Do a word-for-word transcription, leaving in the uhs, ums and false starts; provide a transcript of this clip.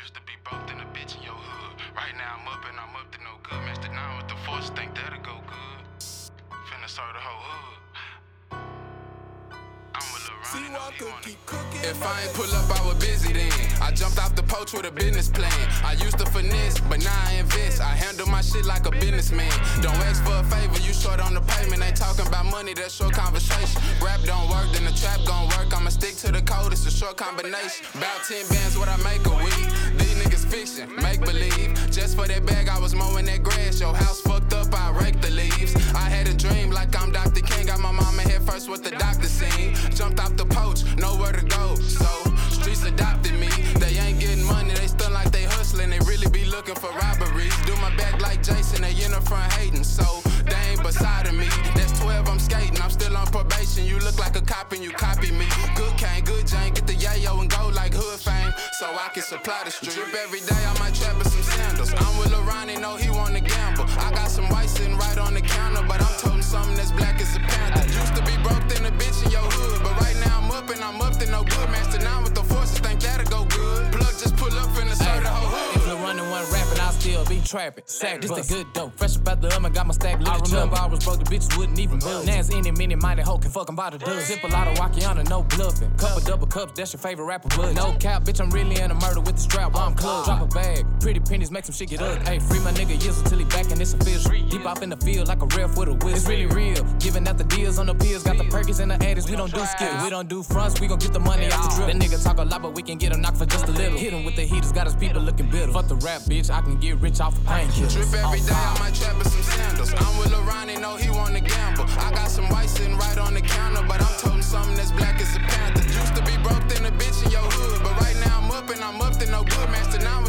Used to be broke than a bitch in your hood. Right now I'm up and I'm up to no good. Master nine with the force, think that'll go good. Finna serve the whole hood. If I ain't pull up, I was busy then. I jumped off the porch with a business plan. I used to finesse, but now I invest. I handle my shit like a businessman. Don't ask for a favor, you short on the payment. Ain't talking about money, that's short conversation. Rap don't work, then the trap gon' work. I'ma stick to the code, it's a short combination. About ten bands, what I make a week. These niggas fiction, make believe. Just for that bag, I was mowing that grass. Your house fucked up, I rake the leaves. I had a dream like I'm Doctor King. Got my mama head first with the doctor seen. Jumped off the porch, nowhere to go. So, streets adopted me. They ain't getting money, they still like they hustling. They really be looking for robberies. Do my back like Jason, they in the front hating. So, they ain't beside of me. That's twelve, I'm skating, I'm still on probation. You look like a cop and you copy me. Good cane, good Jane, get the yayo and go like hood fame. So I can supply the street. Drip every day, I might trap with some sandals. I'm with Lil Ronnie, know he wanna gamble. I got some white sitting right on the counter, but I'm toting something that's black as a panther. Used to be broke than a bitch in your hood, but right now I'm up and I'm up to no good. Master nine with the forces, think that'll go good. Plug just pull up finna serve the whole hood. If Lil Ronnie wasn't rapping, I'll still be trapping. Sack, this the good dope. Fresh about the oven, got my stack. I remember I was broke, the bitches wouldn't even budge. Now it's any, many, mighty hoe can fuck 'em by the dozen. Sip a lot of Wakiana, no bluffing. Couple double cups, that's your favorite rapper, bud. No cap, bitch, I'm really in a murder with the strap while I'm clubbed. Drop a bag, pretty pennies make some shit get up. Hey, free my nigga Yizzle till he back and it's official. Deep off in the field like a ref with a whistle. It's really real, giving out the deals on the pills. Got the Perkins and the addicts, we don't do skills. We don't do fronts, we gon' get the money off the drip. That nigga talk a lot, but we can get him knocked for just a little. Hit him with the heaters, got his people looking bitter. Fuck the rap, bitch, I can get rich off the painkillers. Drip every day, I might trap with some sandals. I'm with Lil Ronnie, know he wanna gamble. I got some white sitting right on the counter, but I'm toting something that's black as a panther. Used to be broke than a bitch in your hood, but right now I'm up and I'm up to no good. Master nine